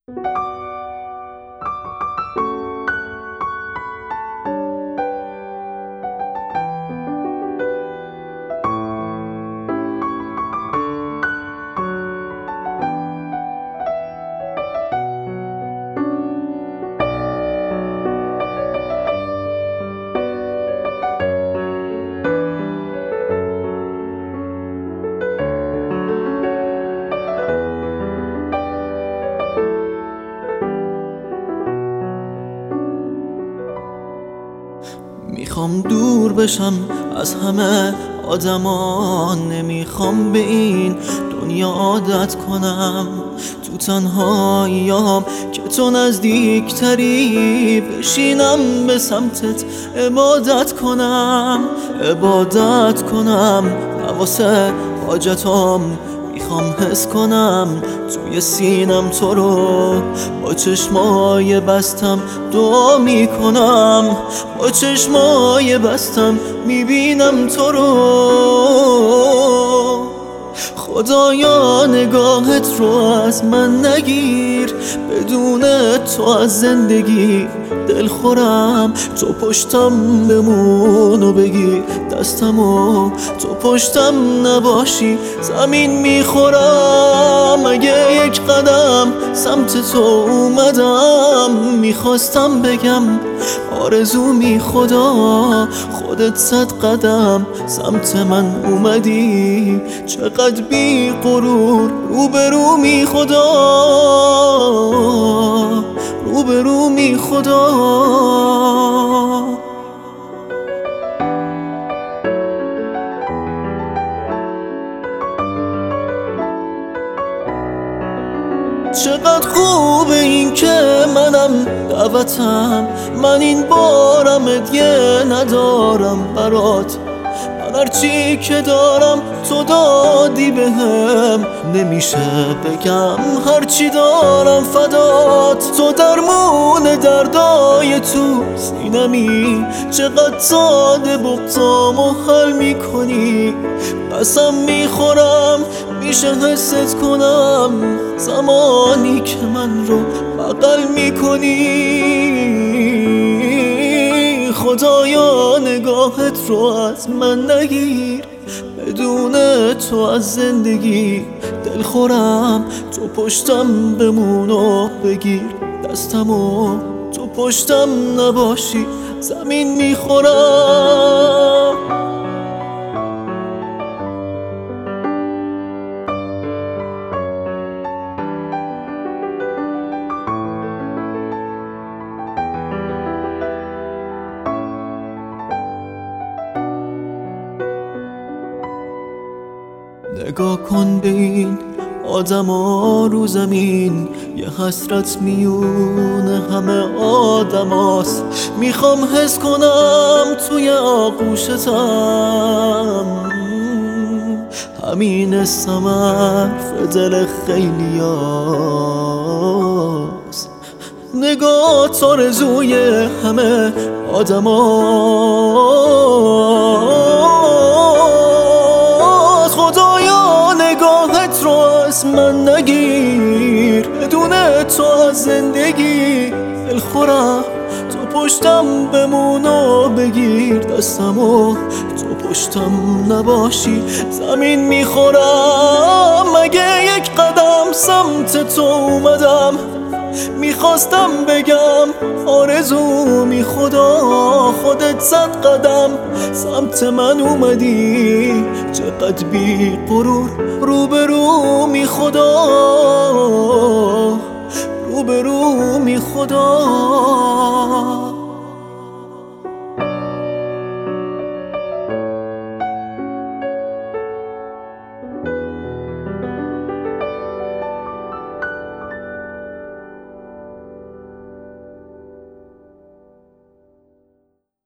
میخوام دور بشم از همه آدمان، نمیخوام به این دنیا عادت کنم. تو تنهاییام که تو نزدیکتری، بشینم به سمتت عبادت کنم. حواسه حاجتام میخوام حس کنم، توی سینم تو رو با چشمای بستم دعا میکنم. با چشمای بستم میبینم تو رو. خدایا نگاهت رو از من نگیر، بدون تو از زندگی دل خورم. تو پشتم بمون و بگیر دستمو، تو پشتم نباشی زمین میخورم. اگه یک قدم سمت تو اومدم، میخواستم بگم آرزومی خدا، خودت 100 قدم سمت من اومدی. چقدر بی غرور روبرومی خدا، روبرومی خدا. چقدر خوبه این که منم دعوتم، من این بارم دیگه ندارم برات. من هرچی که دارم تو دادی بهم، نمیشه بگم هرچی دارم فدات. تو درمون دردای تو سینمی، چقدر ساده بغضامو حل میکنی. قسم میخورم میشه حست کنم، زمانی که من رو بغل میکنی. خدایا نگاهت رو از من نگیر، بدون تو از زندگی دل خورم. تو پشتم بمون و بگیر دستمو، تو پشتم نباشی زمین میخورم. نگاه کن به این آدما رو زمین، یه حسرت میون همه آدماست. میخوام حس کنم توی آغوشتم، همین ثمر دل خیلیاست. نگاه آرزوی همه آدماست. خدایا نگاهت رو از من نگیر، بدون تو از زندگی دل خورم. تو پشتم بمون و بگیر دستمو، تو پشتم نباشی زمین میخورم. اگه یک قدم سمت تو اومدم، میخواستم بگم آرزومی خدا، خودت 100 قدم سمت من اومدی. چقدر بی غرور روبرومی خدا، روبرومی خدا.